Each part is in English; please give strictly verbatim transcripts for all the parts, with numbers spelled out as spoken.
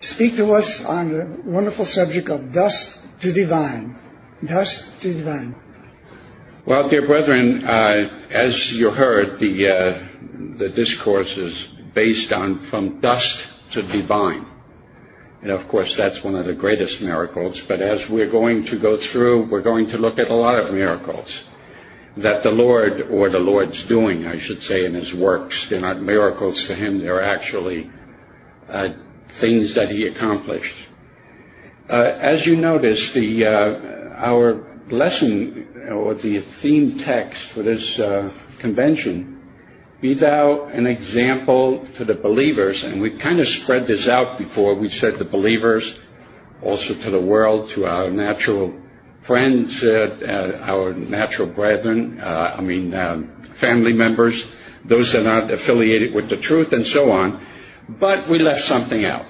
speak to us on the wonderful subject of dust to divine. Dust to divine. Well, dear brethren, uh, as you heard, the uh, the discourse is based on from dust to divine. And of course, that's one of the greatest miracles. But as we're going to go through, we're going to look at a lot of miracles that the Lord, or the Lord's doing, I should say, in His works. They're not miracles to Him. They're actually uh, things that He accomplished. Uh, as you notice, the uh, our lesson, or the theme text for this uh, convention, be thou an example to the believers. And we've kind of spread this out before. We said the believers, also to the world, to our natural friends, uh, uh, our natural brethren, uh, I mean uh, family members, those that are not affiliated with the truth, and so on. But we left something out.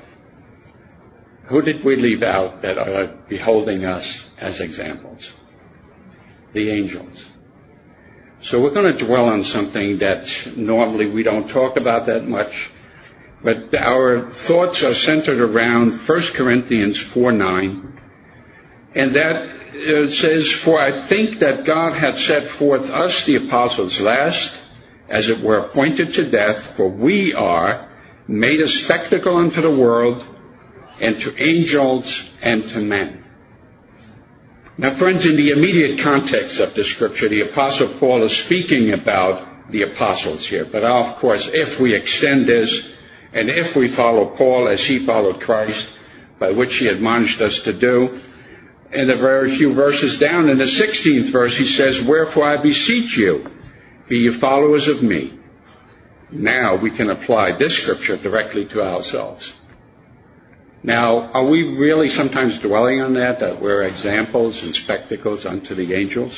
Who did we leave out that are beholding us as examples? The angels. So we're going to dwell on something that normally we don't talk about that much, but our thoughts are centered around First Corinthians four nine, and that uh, says, "For I think that God hath set forth us, the apostles, last, as it were appointed to death, for we are made a spectacle unto the world, and to angels, and to men." Now, friends, in the immediate context of the scripture, the Apostle Paul is speaking about the apostles here. But of course, if we extend this, and if we follow Paul as he followed Christ, by which he admonished us to do, in the very few verses down, in the sixteenth verse, he says, "Wherefore I beseech you, be ye followers of me." Now we can apply this scripture directly to ourselves. Now, are we really sometimes dwelling on that, that we're examples and spectacles unto the angels?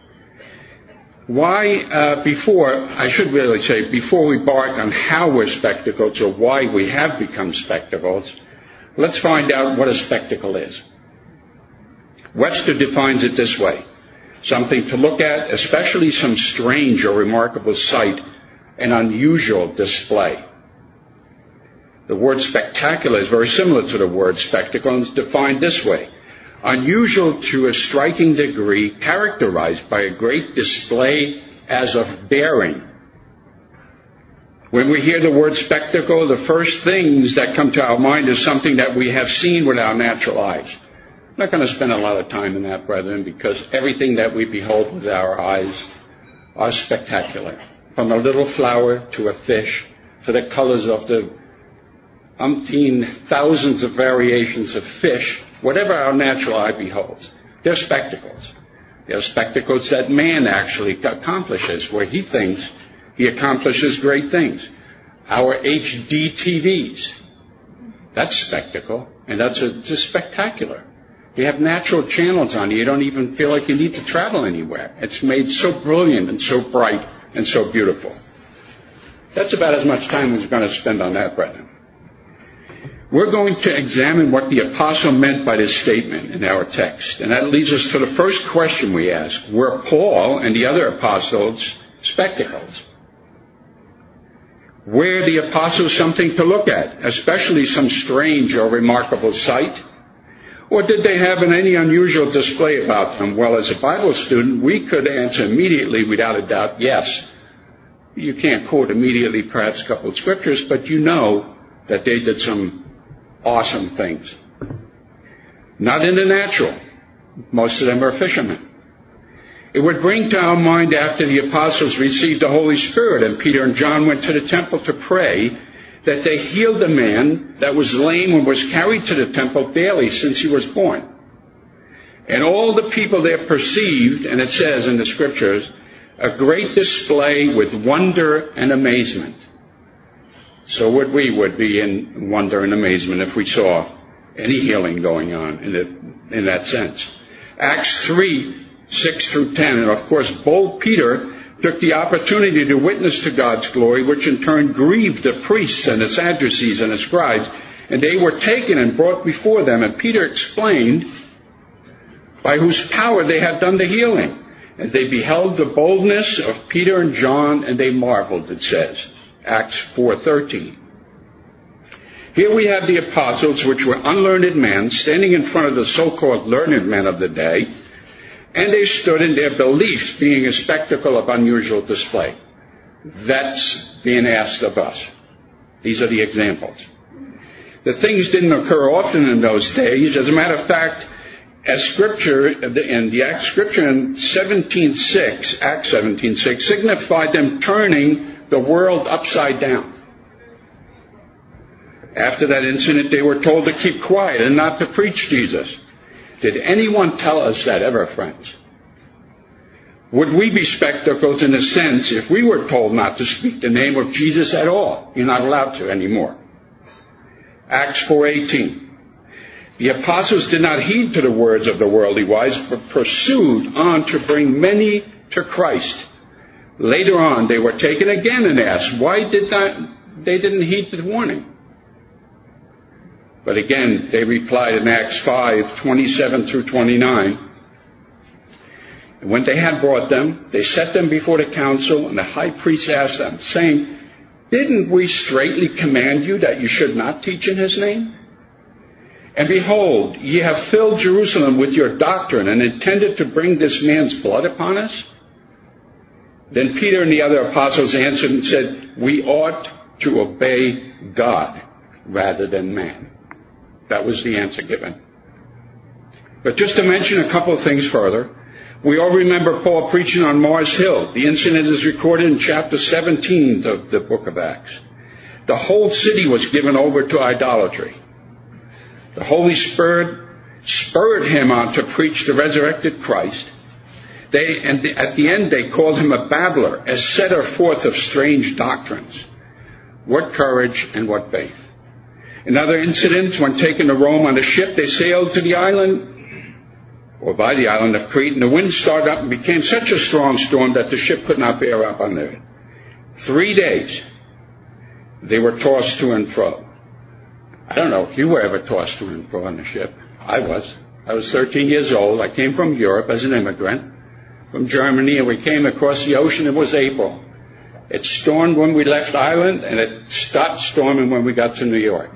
Why, uh, before, I should really say, before we bark on how we're spectacles or why we have become spectacles, let's find out what a spectacle is. Webster defines it this way: something to look at, especially some strange or remarkable sight, an unusual display. The word spectacular is very similar to the word spectacle, and it's defined this way: unusual to a striking degree, characterized by a great display as of bearing. When we hear the word spectacle, the first things that come to our mind is something that we have seen with our natural eyes. I'm not going to spend a lot of time in that, brethren, because everything that we behold with our eyes are spectacular. From a little flower to a fish, to the colors of the umpteen thousands of variations of fish, whatever our natural eye beholds, they're spectacles. They're spectacles that man actually accomplishes, where he thinks he accomplishes great things. Our H D T Vs, that's spectacle, and that's a, just spectacular. You have natural channels on you. You don't even feel like you need to travel anywhere. It's made so brilliant and so bright and so beautiful. That's about as much time as we're going to spend on that, brethren. We're going to examine what the apostle meant by this statement in our text. And that leads us to the first question we ask: were Paul and the other apostles spectacles? Were the apostles something to look at, especially some strange or remarkable sight? Or did they have an any unusual display about them? Well, as a Bible student, we could answer immediately, without a doubt, yes. You can't quote immediately perhaps a couple of scriptures, but you know that they did some awesome things. Not in the natural. Most of them are fishermen. It would bring to our mind, after the apostles received the Holy Spirit and Peter and John went to the temple to pray, that they healed a man that was lame and was carried to the temple daily since he was born. And all the people there perceived, and it says in the scriptures, a great display with wonder and amazement. So would we would be in wonder and amazement if we saw any healing going on in, it, in that sense. Acts three, six through ten, and of course bold Peter took the opportunity to witness to God's glory, which in turn grieved the priests and the Sadducees and the scribes, and they were taken and brought before them, and Peter explained by whose power they had done the healing. And they beheld the boldness of Peter and John, and they marveled, it says. Acts four thirteen. Here we have the apostles, which were unlearned men, standing in front of the so-called learned men of the day, and they stood in their beliefs being a spectacle of unusual display. That's being asked of us. These are the examples. The things didn't occur often in those days. As a matter of fact, as Scripture, in the Acts Scripture in seventeen six, Acts seventeen six, signified them turning the world upside down. After that incident, they were told to keep quiet and not to preach Jesus. Did anyone tell us that ever, friends? Would we be spectacles in a sense if we were told not to speak the name of Jesus at all? You're not allowed to anymore. Acts four eighteen. The apostles did not heed to the words of the worldly wise, but pursued on to bring many to Christ. Later on, they were taken again and asked, why did not, they didn't heed the warning? But again, they replied in Acts five twenty-seven through twenty-nine. And when they had brought them, they set them before the council, and the high priest asked them, saying, didn't we straitly command you that you should not teach in his name? And behold, ye have filled Jerusalem with your doctrine, and intended to bring this man's blood upon us? Then Peter and the other apostles answered and said, we ought to obey God rather than man. That was the answer given. But just to mention a couple of things further, we all remember Paul preaching on Mars Hill. The incident is recorded in chapter seventeen of the book of Acts. The whole city was given over to idolatry. The Holy Spirit spurred him on to preach the resurrected Christ. They, and at the end, they called him a babbler, a setter forth of strange doctrines. What courage and what faith. In other incidents, when taken to Rome on a ship, they sailed to the island, or by the island of Crete, and the wind started up and became such a strong storm that the ship could not bear up under it. Three days, they were tossed to and fro. I don't know if you were ever tossed to and fro on the ship. I was. I was thirteen years old. I came from Europe as an immigrant, from Germany, and we came across the ocean. It was April. It stormed when we left Ireland, and it stopped storming when we got to New York.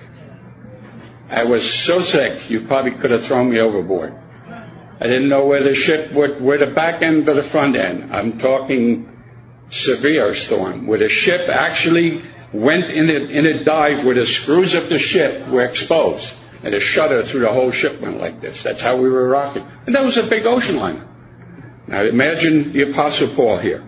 I was so sick, you probably could have thrown me overboard. I didn't know where the ship would, where the back end or the front end. I'm talking severe storm, where the ship actually went in a, in a dive where the screws of the ship were exposed, and the shutter through the whole ship went like this. That's how we were rocking. And that was a big ocean liner. Now imagine the Apostle Paul here.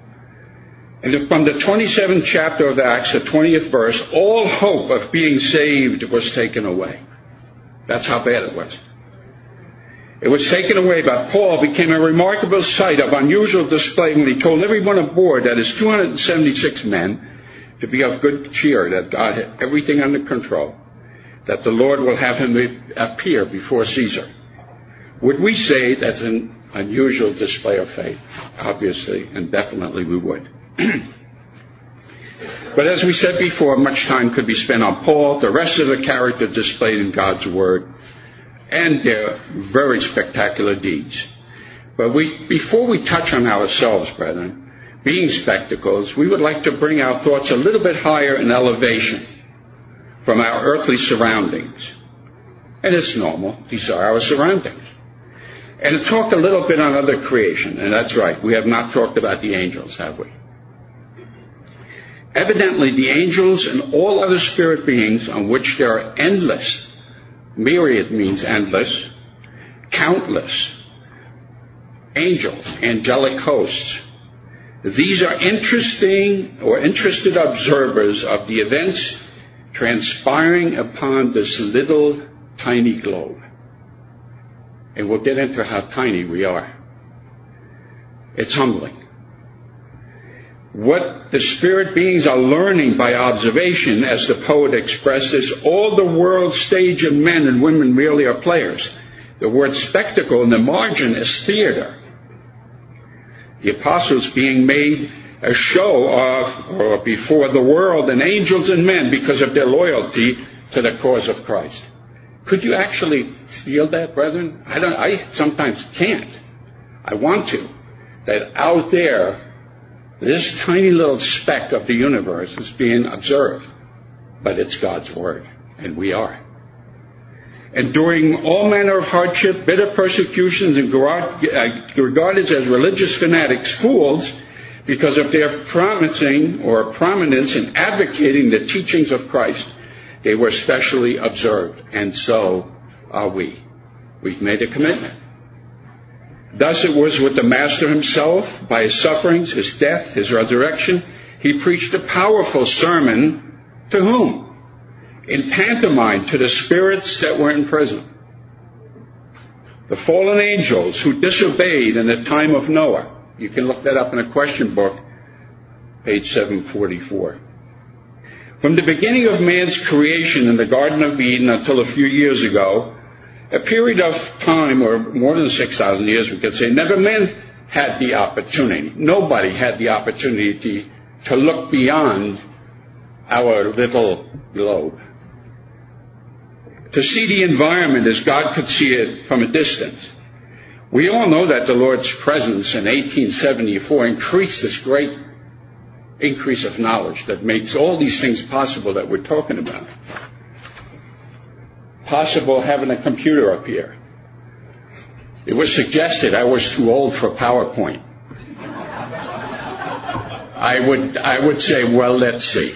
And from the twenty-seventh chapter of Acts, the twentieth verse, all hope of being saved was taken away. That's how bad it was. It was taken away, but Paul became a remarkable sight of unusual display when he told everyone aboard, that is two hundred seventy-six men, to be of good cheer, that God had everything under control, that the Lord will have him appear before Caesar. Would we say that's an unusual display of faith? Obviously, and definitely we would. But as we said before, much time could be spent on Paul, the rest of the character displayed in God's Word, and their very spectacular deeds. But we, before we touch on ourselves, brethren, being spectacles, we would like to bring our thoughts a little bit higher in elevation from our earthly surroundings. And it's normal. These are our surroundings. And to talk a little bit on other creation. And that's right, we have not talked about the angels, have we? Evidently, the angels and all other spirit beings, on which there are endless, myriad means endless, countless, angels, angelic hosts. These are interesting or interested observers of the events transpiring upon this little tiny globe. And we'll get into how tiny we are. It's humbling. What the spirit beings are learning by observation, as the poet expresses, all the world's stage of men and women merely are players. The word spectacle in the margin is theater. The apostles being made a show of, or before the world, and angels and men because of their loyalty to the cause of Christ. Could you actually feel that, brethren? I don't. I sometimes can't. I want to. That out there, this tiny little speck of the universe is being observed, but it's God's Word. And we are. Enduring all manner of hardship, bitter persecutions, and regarded as religious fanatics, fools, because of their promising or prominence in advocating the teachings of Christ. They were specially observed, and so are we. We've made a commitment. Thus it was with the Master himself, by his sufferings, his death, his resurrection. He preached a powerful sermon to whom? In pantomime, to the spirits that were in prison. The fallen angels who disobeyed in the time of Noah. You can look that up in a question book, page seven forty-four. From the beginning of man's creation in the Garden of Eden until a few years ago, a period of time, or more than six thousand years, we could say, never men had the opportunity. Nobody had the opportunity to look beyond our little globe, to see the environment as God could see it from a distance. We all know that the Lord's presence in eighteen seventy-four increased this great increase of knowledge that makes all these things possible that we're talking about. Possible having a computer up here. It was suggested I was too old for PowerPoint. I would, I would say, well, let's see.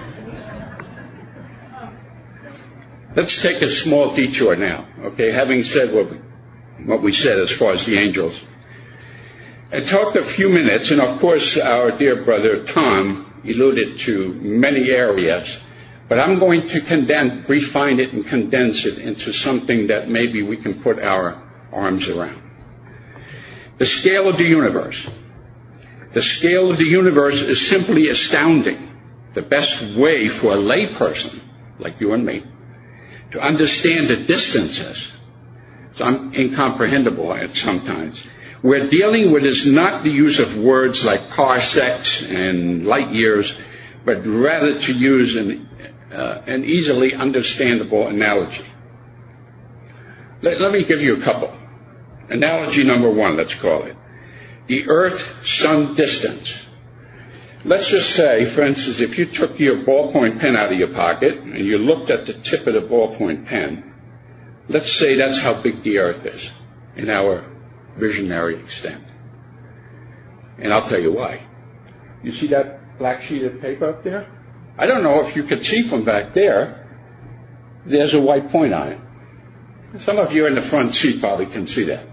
Let's take a small detour now, okay, having said what we, what we said as far as the angels. And talked a few minutes, and of course our dear brother Tom alluded to many areas, but I'm going to condense, refine it and condense it into something that maybe we can put our arms around. The scale of the universe. The scale of the universe is simply astounding. The best way for a layperson, like you and me, to understand the distances, it's incomprehensible sometimes. We're dealing with is not the use of words like parsecs and light years, but rather to use an, uh, an easily understandable analogy. Let, let me give you a couple. Analogy number one, let's call it. The Earth-Sun distance. Let's just say, for instance, if you took your ballpoint pen out of your pocket and you looked at the tip of the ballpoint pen, let's say that's how big the Earth is in our visionary extent. And I'll tell you why. You see that black sheet of paper up there? I don't know if you could see from back there, there's a white point on it. Some of you in the front seat probably can see that.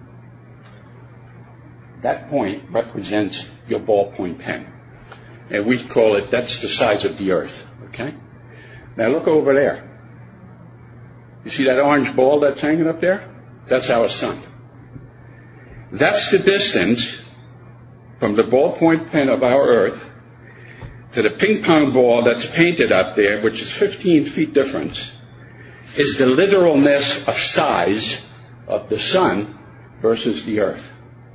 That point represents your ballpoint pen. And we call it, that's the size of the Earth, okay? Now look over there. You see that orange ball that's hanging up there? That's our sun. That's the distance from the ballpoint pen of our Earth to the ping pong ball that's painted up there, which is fifteen feet difference, is the literalness of size of the sun versus the Earth.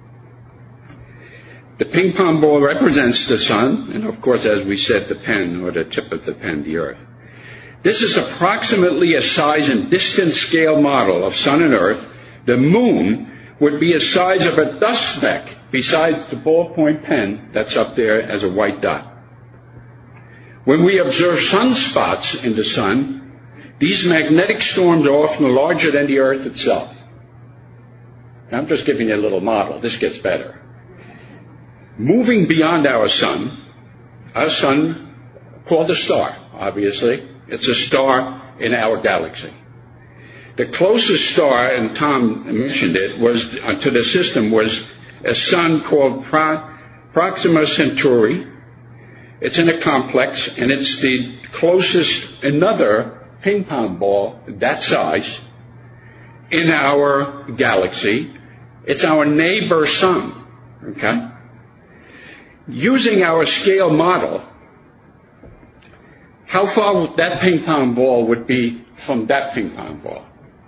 The ping pong ball represents the sun, and of course, as we said, the pen, or the tip of the pen, the Earth. This is approximately a size and distance scale model of sun and Earth. The moon would be a size of a dust speck besides the ballpoint pen that's up there as a white dot. When we observe sunspots in the sun, these magnetic storms are often larger than the Earth itself. Now, I'm just giving you a little model. This gets better. Moving beyond our sun, our sun, called a star, obviously. It's a star in our galaxy. The closest star, and Tom mentioned it, was uh, to the system was a sun called Pro- Proxima Centauri. It's in a complex, and it's the closest, another ping pong ball that size in our galaxy. It's our neighbor sun, okay? Using our scale model, how far that ping pong ball would be from that ping pong ball?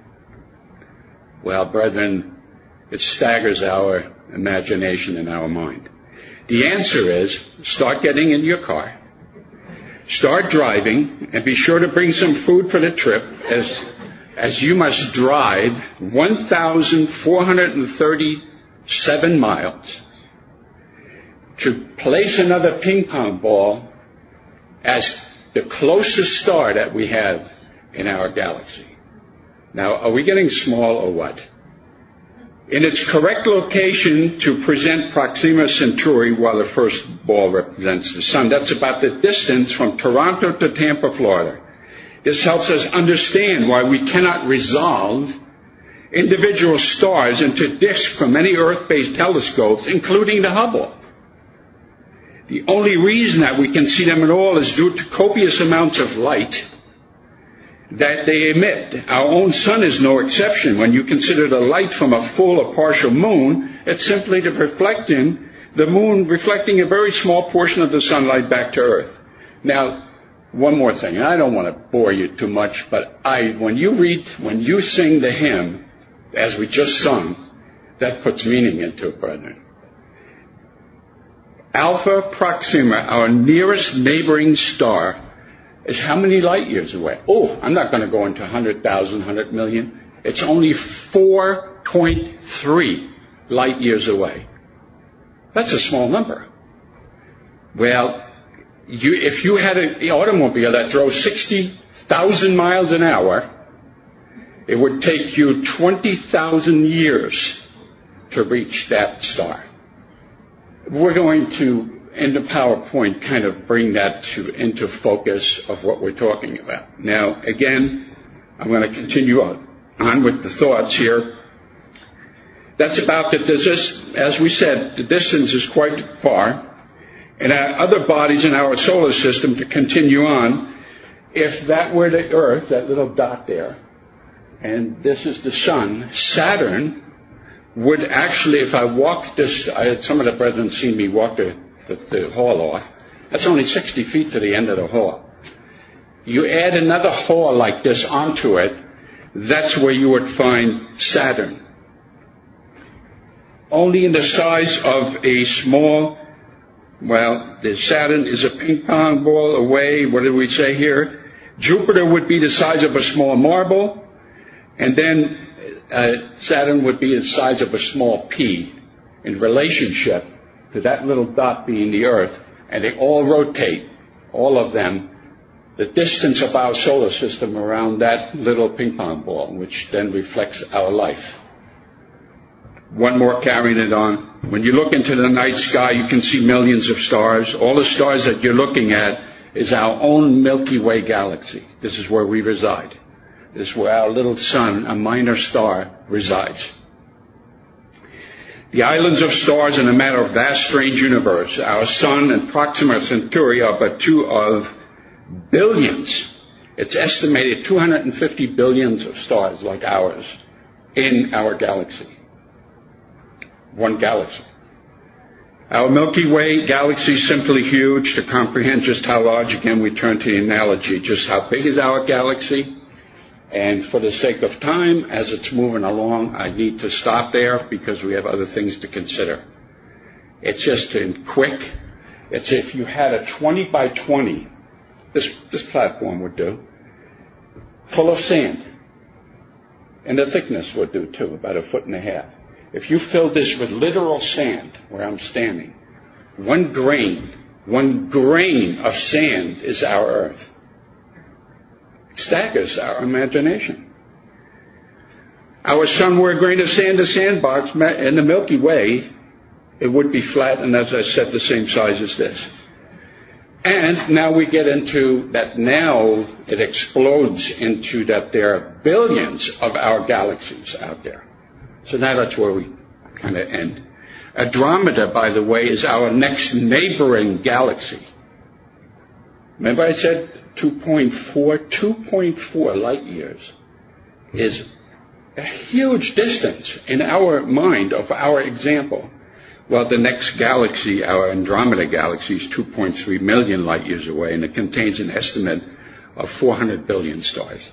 Well, brethren, it staggers our imagination and our mind. The answer is, start getting in your car, start driving, and be sure to bring some food for the trip, as, as you must drive one thousand four hundred thirty-seven miles to place another ping pong ball as the closest star that we have in our galaxy. Now, are we getting small or what? In its correct location to present Proxima Centauri, while the first ball represents the sun. That's about the distance from Toronto to Tampa, Florida. This helps us understand why we cannot resolve individual stars into disks from any Earth-based telescopes, including the Hubble. The only reason that we can see them at all is due to copious amounts of light that they emit. Our own sun is no exception. When you consider the light from a full or partial moon, it's simply the reflecting, the moon reflecting a very small portion of the sunlight back to Earth. Now, one more thing. I don't want to bore you too much, but I, when you read, when you sing the hymn, as we just sung, that puts meaning into it, brethren. Alpha Proxima, our nearest neighboring star, is how many light years away? Oh, I'm not going to go into one hundred thousand, one hundred million. It's only four point three light years away. That's a small number. Well, you, if you had an automobile that drove sixty thousand miles an hour, it would take you twenty thousand years to reach that star. We're going to, in the PowerPoint, kind of bring that to, into focus of what we're talking about. Now, again, I'm going to continue on, on with the thoughts here. That's about the distance. As we said, the distance is quite far. And our other bodies in our solar system, to continue on, if that were the Earth, that little dot there, and this is the sun, Saturn would actually, if I walk this, I had some of the brethren seen me walk the, the, the hall off, that's only sixty feet to the end of the hall. You add another hall like this onto it, that's where you would find Saturn. Only in the size of a small, well, the Saturn is a ping pong ball away, what did we say here? Jupiter would be the size of a small marble, and then Uh, Saturn would be the size of a small pea in relationship to that little dot being the Earth, and they all rotate, all of them, the distance of our solar system around that little ping pong ball, which then reflects our life. One more carrying it on. When you look into the night sky, you can see millions of stars. All the stars that you're looking at is our own Milky Way galaxy. This is where we reside. This is where our little sun, a minor star, resides. The islands of stars in a matter of vast, strange universe. Our sun and Proxima Centauri are but two of billions. It's estimated two hundred fifty billions of stars like ours in our galaxy. One galaxy. Our Milky Way galaxy is simply huge. To comprehend just how large, again, we turn to the analogy. Just how big is our galaxy? And for the sake of time, as it's moving along, I need to stop there because we have other things to consider. It's just in quick. It's if you had a twenty by twenty, this, this platform would do, full of sand. And the thickness would do too, about a foot and a half. If you filled this with literal sand, where I'm standing, one grain, one grain of sand is our Earth. Staggers our imagination. Our sun were a grain of sand, a sandbox, in the Milky Way, it would be flat and, as I said, the same size as this. And now we get into that now it explodes into that there are billions of our galaxies out there. So now that's where we kind of end. Andromeda, by the way, is our next neighboring galaxy. Remember I said two point four, two point four light years is a huge distance in our mind of our example. Well, the next galaxy, our Andromeda galaxy, is two point three million light years away, and it contains an estimate of four hundred billion stars.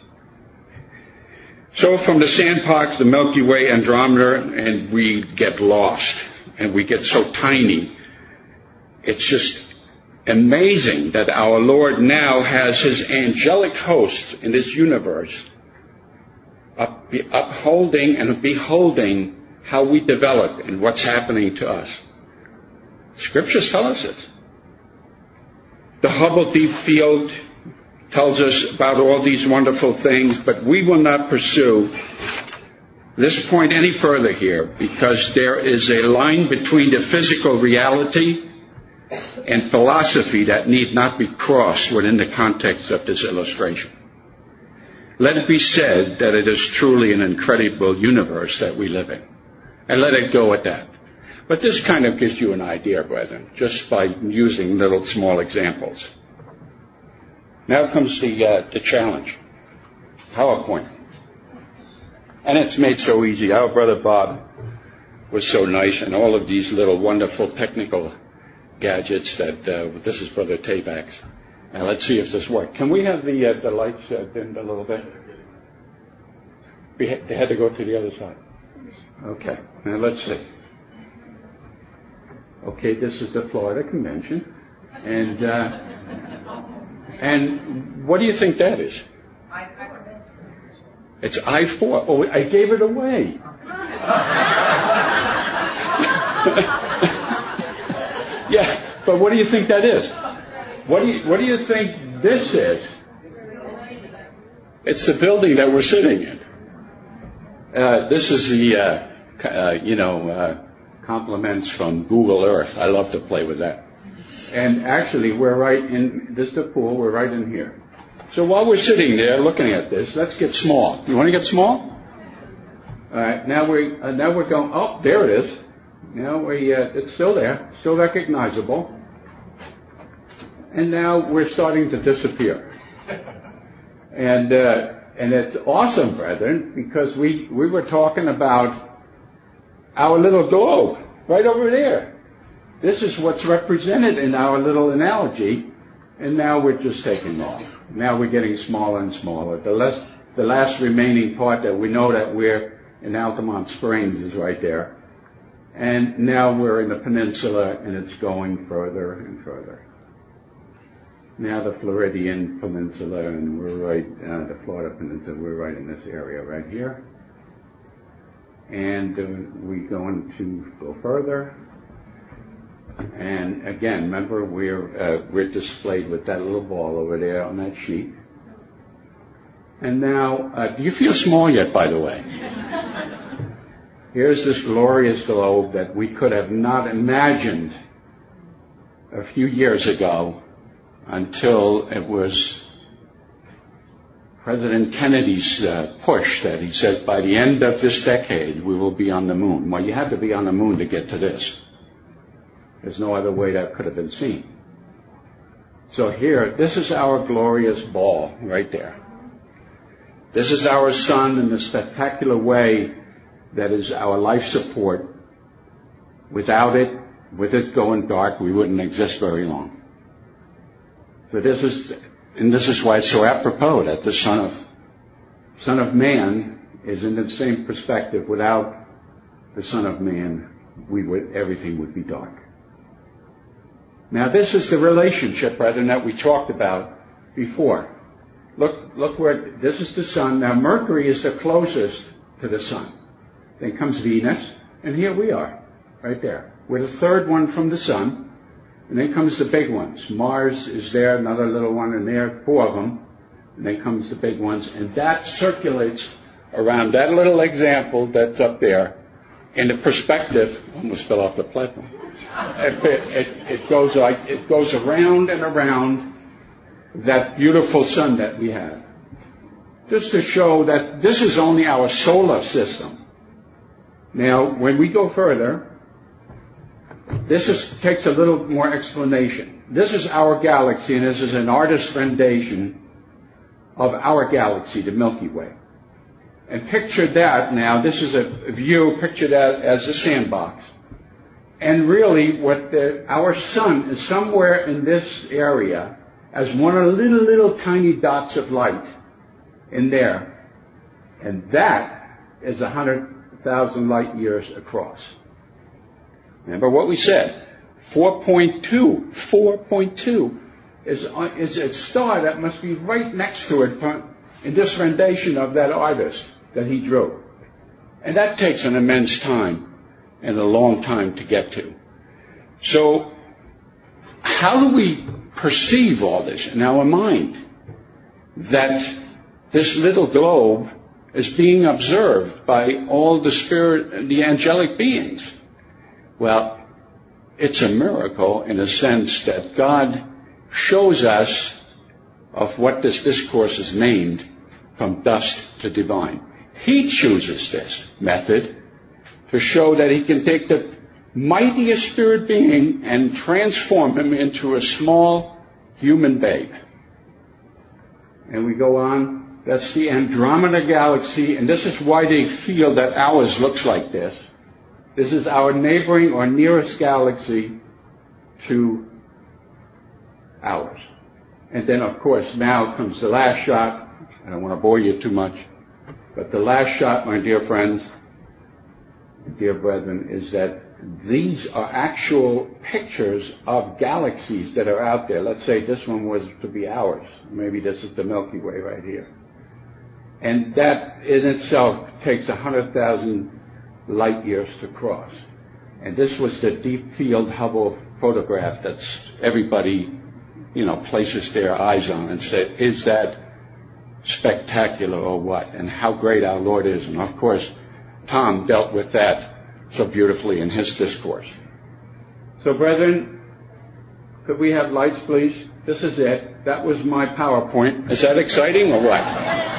So from the sandbox, the Milky Way, Andromeda, and we get lost, and we get so tiny. It's just amazing that our Lord now has his angelic host in this universe up, upholding and beholding how we develop and what's happening to us. Scriptures tell us this. The Hubble Deep Field tells us about all these wonderful things, but we will not pursue this point any further here because there is a line between the physical reality and philosophy that need not be crossed within the context of this illustration. Let it be said that it is truly an incredible universe that we live in, and let it go at that. But this kind of gives you an idea, brethren, just by using little small examples. Now comes the, uh, the challenge. PowerPoint. And it's made so easy. Our brother Bob was so nice, and all of these little wonderful technical gadgets that, uh, this is Brother Tabak's. Now let's see if this works. Can we have the, uh, the lights uh, dimmed a little bit? We ha- they had to go to the other side. Okay, now let's see. Okay, this is the Florida Convention. And, uh, and what do you think that is? It's I four. Oh, I gave it away. Yeah, but what do you think that is? What do you, what do you think this is? It's the building that we're sitting in. Uh, this is the, uh, uh, you know, uh, compliments from Google Earth. I love to play with that. And actually, we're right in, this is the pool, we're right in here. So while we're sitting there looking at this, let's get small. You want to get small? All right, now, we, uh, now we're going, oh, there it is. Now we, uh, it's still there, still recognizable. And now we're starting to disappear. And, uh, and it's awesome, brethren, because we, we were talking about our little globe right over there. This is what's represented in our little analogy, and now we're just taking off. Now we're getting smaller and smaller. The last, the last remaining part that we know that we're in Altamont Springs is right there. And now we're in the peninsula, and it's going further and further. Now the Floridian Peninsula, and we're right, uh, the Florida Peninsula, we're right in this area right here. And uh, we're going to go further. And again, remember, we're, uh, we're displayed with that little ball over there on that sheet. And now, uh, do you feel small yet, by the way? Here's this glorious globe that we could have not imagined a few years ago until it was President Kennedy's uh, push that he says by the end of this decade we will be on the moon. Well, you had to be on the moon to get to this. There's no other way that could have been seen. So here, this is our glorious ball right there. This is our sun in the spectacular way that is our life support. Without it, with it going dark, we wouldn't exist very long. So this is, and this is why it's so apropos that the Son of, Son of Man is in the same perspective. Without the Son of Man, we would, everything would be dark. Now this is the relationship, brethren, that we talked about before. Look, look where, this is the sun. Now Mercury is the closest to the sun. Then comes Venus, and here we are, right there. We're the third one from the sun. And then comes the big ones. Mars is there, another little one in there, four of them. And then comes the big ones. And that circulates around that little example that's up there in the perspective. Almost fell off the platform. It, it, it goes like it goes around and around that beautiful sun that we have. Just to show that this is only our solar system. Now, when we go further, this is, takes a little more explanation. This is our galaxy, and this is an artist's rendition of our galaxy, the Milky Way. And picture that now, this is a view, picture that as a sandbox. And really, what the, our sun is somewhere in this area as one of the little, little tiny dots of light in there. And that is one hundred thousand light years across. Remember what we said. four point two. four point two is, is a star that must be right next to it in this rendition of that artist that he drew. And that takes an immense time and a long time to get to. So how do we perceive all this in our mind? that this little globe is being observed by all the spirit, the angelic beings. Well, it's a miracle in a sense that God shows us of what this discourse is named, from dust to divine. He chooses this method to show that he can take the mightiest spirit being and transform him into a small human babe. And we go on. That's the Andromeda Galaxy, and this is why they feel that ours looks like this. This is our neighboring or nearest galaxy to ours. And then, of course, now comes the last shot. I don't want to bore you too much, but the last shot, my dear friends, dear brethren, is that these are actual pictures of galaxies that are out there. Let's say this one was to be ours. Maybe this is the Milky Way right here. And that in itself takes one hundred thousand light years to cross. And this was the deep field Hubble photograph that's everybody, you know, places their eyes on and said, is that spectacular or what? And how great our Lord is. And of course, Tom dealt with that so beautifully in his discourse. So brethren, could we have lights, please? This is it. That was my PowerPoint. Is that exciting or what?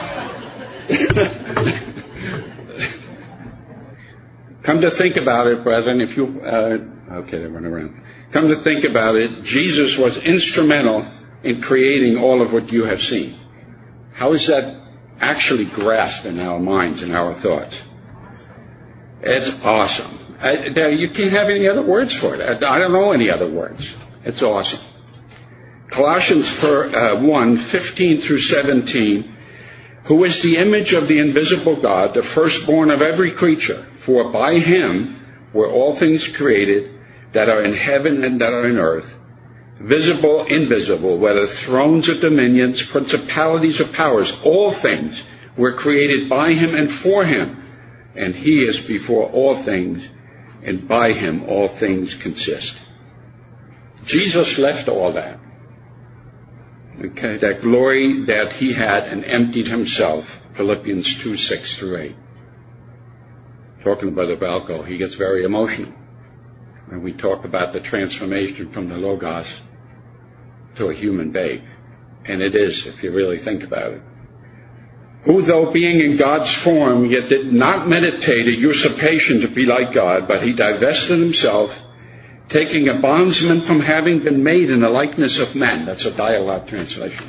Come to think about it, brethren, if you, uh, okay, they run around. Come to think about it, Jesus was instrumental in creating all of what you have seen. How is that actually grasped in our minds and our thoughts? It's awesome. I, there, you can't have any other words for it. I, I don't know any other words. It's awesome. Colossians per, uh, one, fifteen through seventeen, who is the image of the invisible God, the firstborn of every creature. For by him were all things created that are in heaven and that are in earth, visible, invisible, whether thrones or dominions, principalities or powers, all things were created by him and for him. And he is before all things, and by him all things consist. Jesus left all that. Okay, that glory that he had and emptied himself. Philippians two, six through eight. Talking to Brother Balco, he gets very emotional. And we talk about the transformation from the Logos to a human babe. And it is, if you really think about it. Who, though being in God's form, yet did not meditate a usurpation to be like God, but he divested himself, taking a bondsman from having been made in the likeness of men. That's a dialogue translation.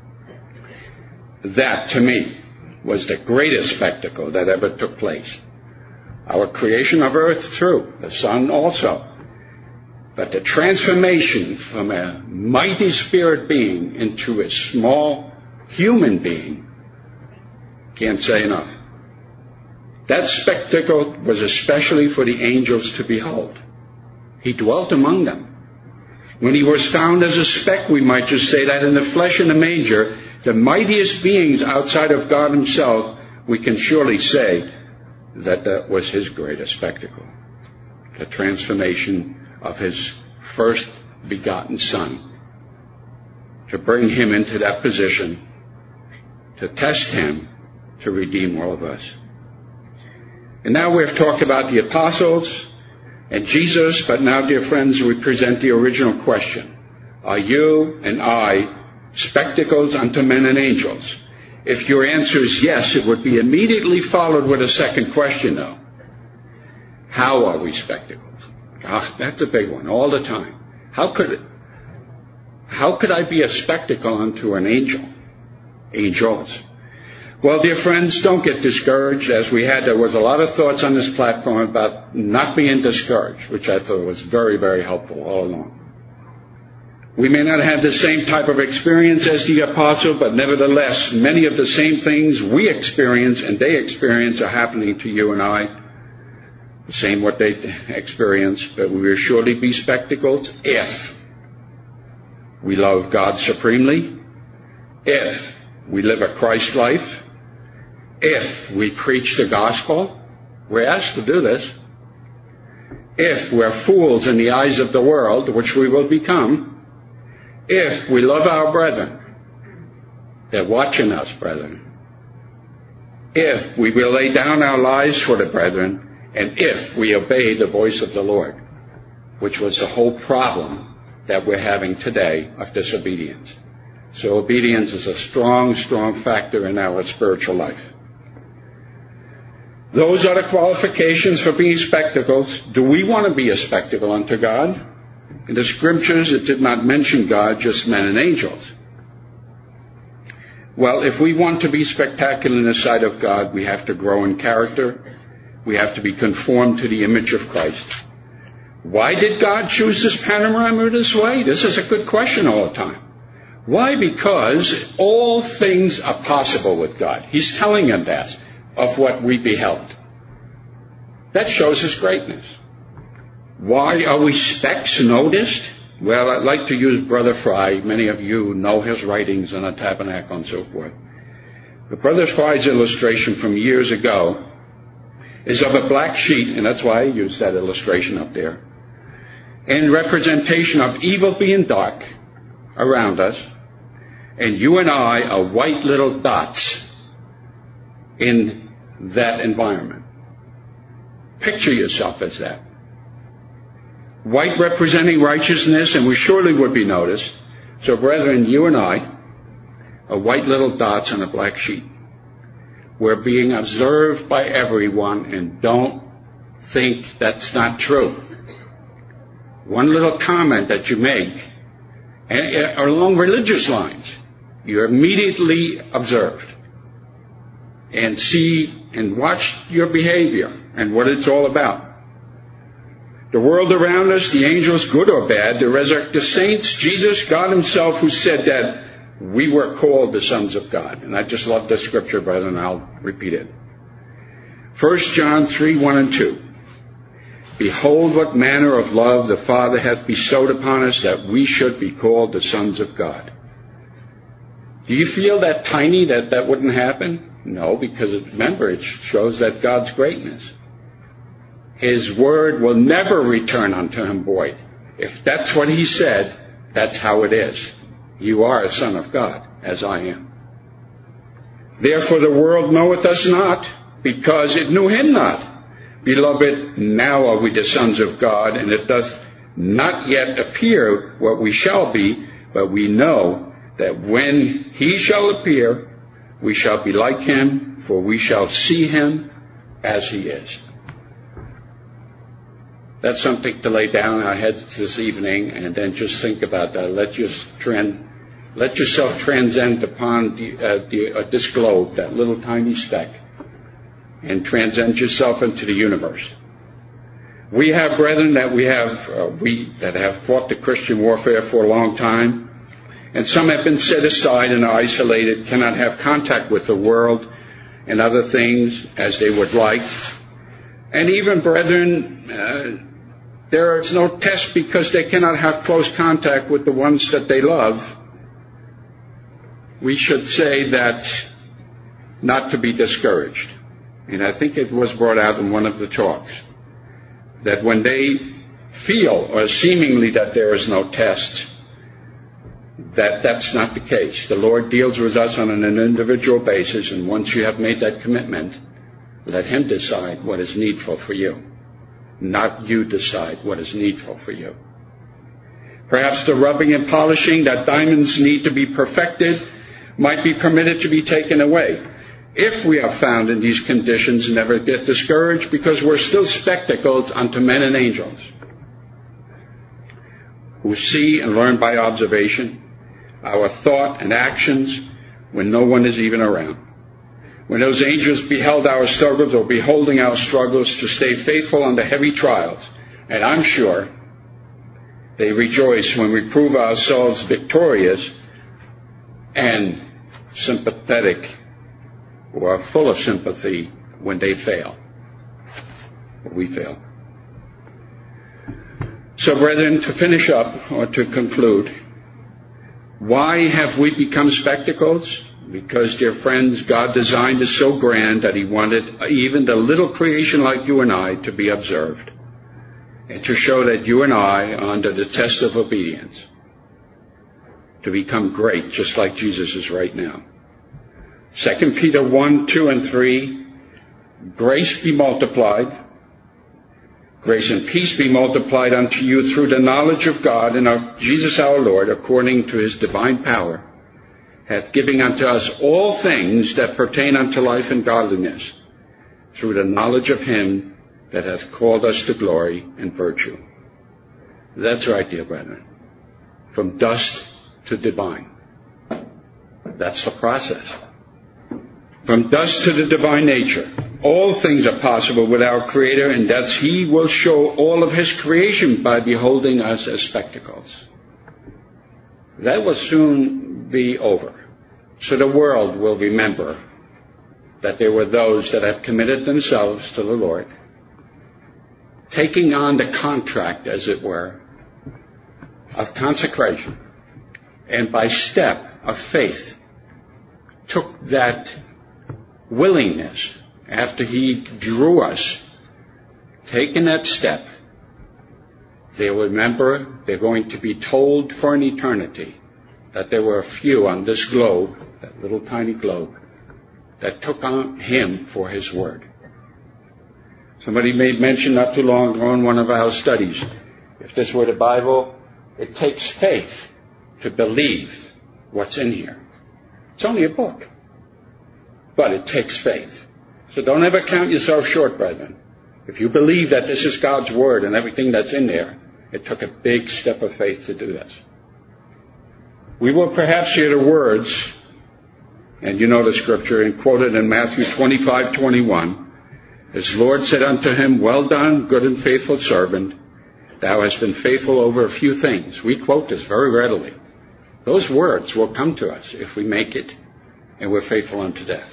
That, to me, was the greatest spectacle that ever took place. Our creation of earth, true. The sun also. But the transformation from a mighty spirit being into a small human being, can't say enough. That spectacle was especially for the angels to behold. He dwelt among them. When he was found as a speck, we might just say that, in the flesh in the manger, the mightiest beings outside of God himself, we can surely say that that was his greatest spectacle. The transformation of his first begotten Son, to bring him into that position, to test him, to redeem all of us. And now we've talked about the apostles and Jesus, but now, dear friends, we present the original question. Are you and I spectacles unto men and angels? If your answer is yes, it would be immediately followed with a second question, though. How are we spectacles? Ah, that's a big one, all the time. How could it? How could I be a spectacle unto an angel? Angels. Well, dear friends, don't get discouraged. As we had, there was a lot of thoughts on this platform about not being discouraged, which I thought was very, very helpful all along. We may not have the same type of experience as the apostle, but nevertheless, many of the same things we experience and they experience are happening to you and I. The same what they experience, but we will surely be spectacles if we love God supremely, if we live a Christ life, if we preach the gospel. We're asked to do this. If we're fools in the eyes of the world, which we will become, if we love our brethren, They're watching us, brethren. If we will lay down our lives for the brethren, and if we obey the voice of the Lord, which was the whole problem that we're having today of disobedience. So obedience is a strong, strong factor in our spiritual life. Those are the qualifications for being spectacles. Do we want to be a spectacle unto God? In the scriptures, it did not mention God, just men and angels. Well, if we want to be spectacular in the sight of God, we have to grow in character. We have to be conformed to the image of Christ. Why did God choose this panorama this way? This is a good question all the time. Why? Because all things are possible with God. He's telling us that of what we beheld. That shows His greatness. Why are we specks noticed? Well, I'd like to use Brother Fry. Many of you know his writings on the tabernacle and so forth. But Brother Fry's illustration from years ago is of a black sheet, and that's why I use that illustration up there, in representation of evil being dark around us, and you and I are white little dots in that environment. Picture yourself as that. White representing righteousness, and we surely would be noticed. So, brethren, you and I are white little dots on a black sheet. We're being observed by everyone, and don't think that's not true. One little comment that you make, and along religious lines, you're immediately observed and see and watch your behavior and what it's all about. The world around us, the angels, good or bad, the resurrected saints, Jesus, God Himself, who said that we were called the sons of God. And I just love this scripture, brethren. I'll repeat it. First John three, one and two. Behold what manner of love the Father hath bestowed upon us, that we should be called the sons of God. Do you feel that tiny, that that wouldn't happen? No, because remember, it shows that God's greatness. His word will never return unto Him void. If that's what He said, that's how it is. You are a son of God, as I am. Therefore the world knoweth us not, because it knew Him not. Beloved, now are we the sons of God, and it doth not yet appear what we shall be, but we know that when He shall appear, we shall be like Him, for we shall see Him as He is. That's something to lay down in our heads this evening, and then just think about that. Let, your trend, let yourself transcend upon the, uh, the, uh, this globe, that little tiny speck, and transcend yourself into the universe. We have brethren that we have, uh, we that have fought the Christian warfare for a long time, and some have been set aside and are isolated, cannot have contact with the world and other things as they would like. And even brethren, uh, there is no test because they cannot have close contact with the ones that they love. We should say that not to be discouraged. And I think it was brought out in one of the talks, that when they feel, or seemingly that there is no test, that that's not the case. The Lord deals with us on an individual basis, and once you have made that commitment, let Him decide what is needful for you. Not you decide what is needful for you. Perhaps the rubbing and polishing that diamonds need to be perfected might be permitted to be taken away. If we are found in these conditions, never get discouraged, because we're still spectacles unto men and angels who see and learn by observation our thought and actions when no one is even around. When those angels beheld our struggles, or beholding our struggles, to stay faithful under heavy trials, and I'm sure they rejoice when we prove ourselves victorious and sympathetic, or full of sympathy when they fail, or we fail. So, brethren, to finish up, or to conclude, why have we become spectacles? Because, dear friends, God designed us so grand that He wanted even the little creation like you and I to be observed, and to show that you and I are under the test of obedience, to become great just like Jesus is right now. Second Peter one, two, and three, grace be multiplied. Grace and peace be multiplied unto you through the knowledge of God and of Jesus our Lord, according to his divine power, hath given unto us all things that pertain unto life and godliness, through the knowledge of him that hath called us to glory and virtue. That's right, dear brethren. From dust to divine. That's the process. From dust to the divine nature. All things are possible with our Creator, and that he will show all of his creation by beholding us as spectacles. That will soon be over. So the world will remember that there were those that have committed themselves to the Lord, taking on the contract, as it were, of consecration, and by step of faith took that willingness after he drew us, taking that step. They'll remember they're going to be told for an eternity that there were a few on this globe, that little tiny globe, that took on him for his word. Somebody made mention not too long ago in one of our studies, if this were the Bible, it takes faith to believe what's in here. It's only a book, but it takes faith. So don't ever count yourself short, brethren. If you believe that this is God's word and everything that's in there, it took a big step of faith to do this. We will perhaps hear the words, and you know the scripture, and quoted in Matthew twenty-five twenty-one. His Lord said unto him, well done, good and faithful servant. Thou hast been faithful over a few things. We quote this very readily. Those words will come to us if we make it and we're faithful unto death.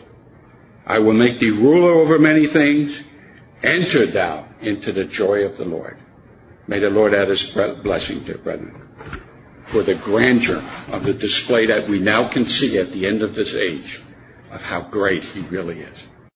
I will make thee ruler over many things. Enter thou into the joy of the Lord. May the Lord add his blessing, dear brethren, for the grandeur of the display that we now can see at the end of this age of how great he really is.